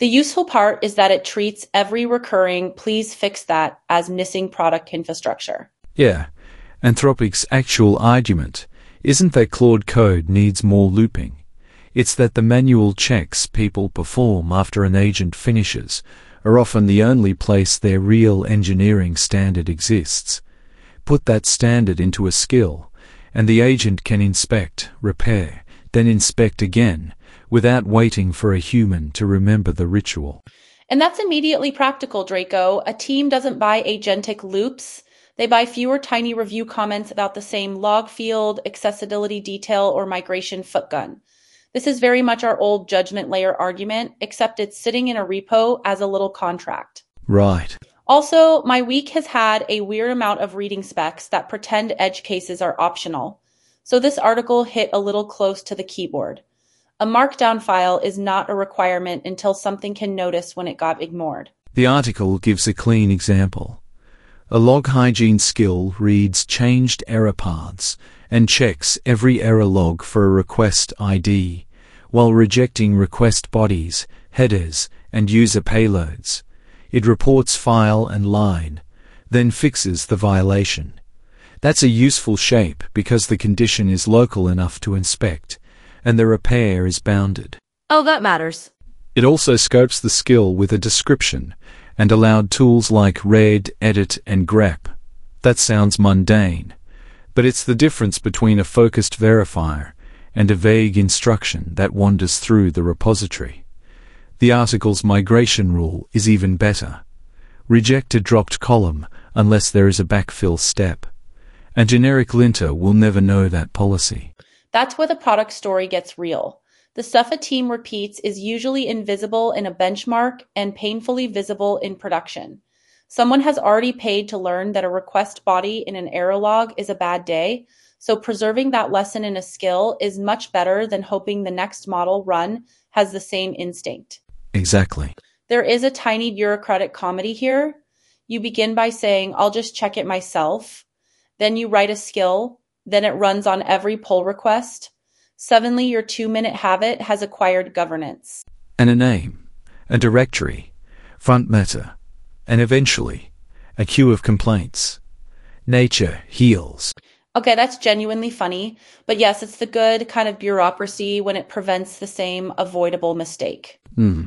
The useful part is that it treats every recurring "please fix that" as missing product infrastructure. Yeah, Anthropic's actual argument isn't that Claude Code needs more looping. It's that the manual checks people perform after an agent finishes are often the only place their real engineering standard exists. Put that standard into a skill, and the agent can inspect, repair, then inspect again, without waiting for a human to remember the ritual. And that's immediately practical, Draco. A team doesn't buy agentic loops. They buy fewer tiny review comments about the same log field, accessibility detail, or migration footgun. This is very much our old judgment layer argument, except it's sitting in a repo as a little contract. Right. Also, my week has had a weird amount of reading specs that pretend edge cases are optional. So this article hit a little close to the keyboard. A markdown file is not a requirement until something can notice when it got ignored. The article gives a clean example. A log hygiene skill reads changed error paths and checks every error log for a request ID, while rejecting request bodies, headers, and user payloads. It reports file and line, then fixes the violation. That's a useful shape because the condition is local enough to inspect, and the repair is bounded. Oh, that matters. It also scopes the skill with a description and allowed tools like read, edit, and grep. That sounds mundane, but it's the difference between a focused verifier and a vague instruction that wanders through the repository. The article's migration rule is even better. Reject a dropped column unless there is a backfill step. A generic linter will never know that policy. That's where the product story gets real. The stuff a team repeats is usually invisible in a benchmark and painfully visible in production. Someone has already paid to learn that a request body in an error log is a bad day, so preserving that lesson in a skill is much better than hoping the next model run has the same instinct. Exactly. There is a tiny bureaucratic comedy here. You begin by saying, "I'll just check it myself." Then you write a skill. Then it runs on every pull request. Suddenly your 2-minute habit has acquired governance. And a name, a directory, front matter, and eventually a queue of complaints. Nature heals. Okay, that's genuinely funny. But yes, it's the good kind of bureaucracy when it prevents the same avoidable mistake.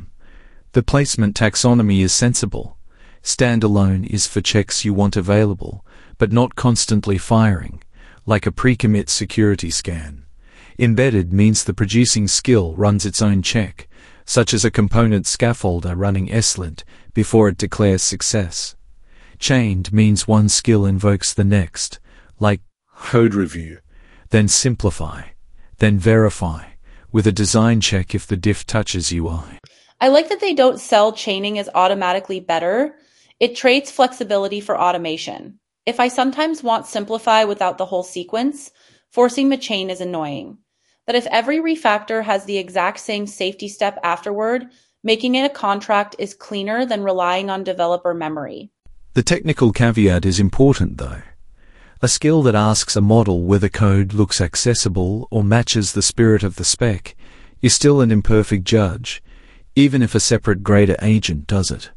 The placement taxonomy is sensible. Standalone is for checks you want available, but not constantly firing, like a pre-commit security scan. Embedded means the producing skill runs its own check, such as a component scaffolder running ESLint before it declares success. Chained means one skill invokes the next, like code review, then simplify, then verify, with a design check if the diff touches UI. I like that they don't sell chaining as automatically better. It trades flexibility for automation. If I sometimes want simplify without the whole sequence, forcing the chain is annoying. But if every refactor has the exact same safety step afterward, making it a contract is cleaner than relying on developer memory. The technical caveat is important though. A skill that asks a model whether code looks accessible or matches the spirit of the spec is still an imperfect judge, even if a separate grader agent does it.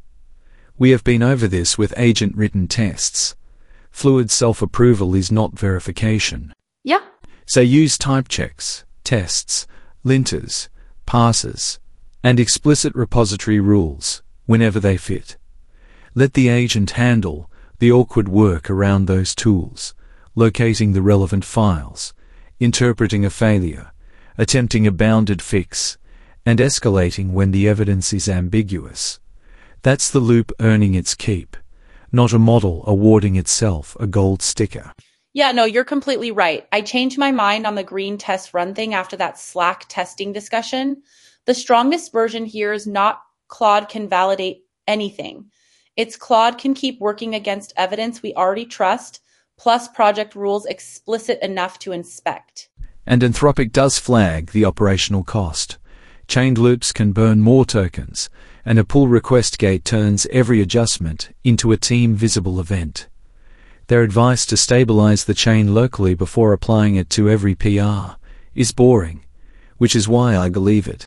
We have been over this with agent-written tests. Fluid self-approval is not verification. Yeah. So use type checks, tests, linters, parsers, and explicit repository rules whenever they fit. Let the agent handle the awkward work around those tools, locating the relevant files, interpreting a failure, attempting a bounded fix, and escalating when the evidence is ambiguous. That's the loop earning its keep, not a model awarding itself a gold sticker. Yeah, no, you're completely right. I changed my mind on the green test run thing after that Slack testing discussion. The strongest version here is not Claude can validate anything. It's Claude can keep working against evidence we already trust, plus project rules explicit enough to inspect. And Anthropic does flag the operational cost. Chained loops can burn more tokens, and a pull request gate turns every adjustment into a team-visible event. Their advice to stabilize the chain locally before applying it to every PR is boring, which is why I believe it.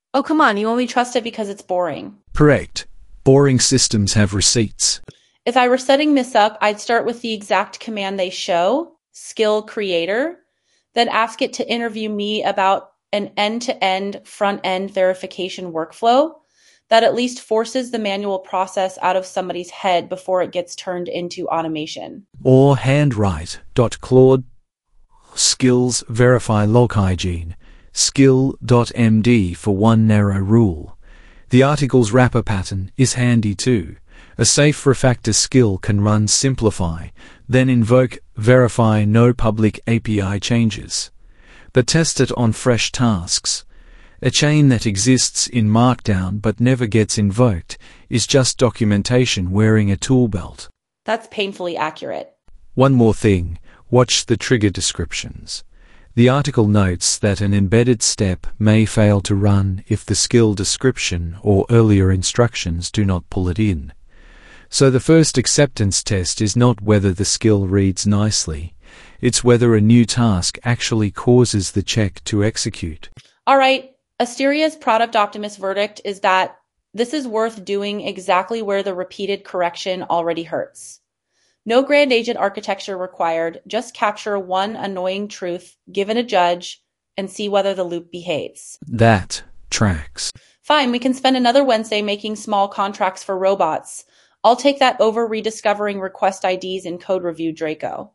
Oh, come on, you only trust it because it's boring. Correct. Boring systems have receipts. If I were setting this up, I'd start with the exact command they show, skill creator, then ask it to interview me about an end-to-end front-end verification workflow that at least forces the manual process out of somebody's head before it gets turned into automation. Or handwrite.claude skills verify log hygiene skill.md for one narrow rule. The article's wrapper pattern is handy too. A safe refactor skill can run simplify, then invoke verify no public API changes, but test it on fresh tasks. A chain that exists in Markdown but never gets invoked is just documentation wearing a tool belt. That's painfully accurate. One more thing, watch the trigger descriptions. The article notes that an embedded step may fail to run if the skill description or earlier instructions do not pull it in. So the first acceptance test is not whether the skill reads nicely, it's whether a new task actually causes the check to execute. All right, Asteria's product optimist verdict is that this is worth doing exactly where the repeated correction already hurts. No grand agent architecture required, just capture one annoying truth given a judge and see whether the loop behaves. That tracks. Fine, we can spend another Wednesday making small contracts for robots. I'll take that over rediscovering request IDs in code review Draco.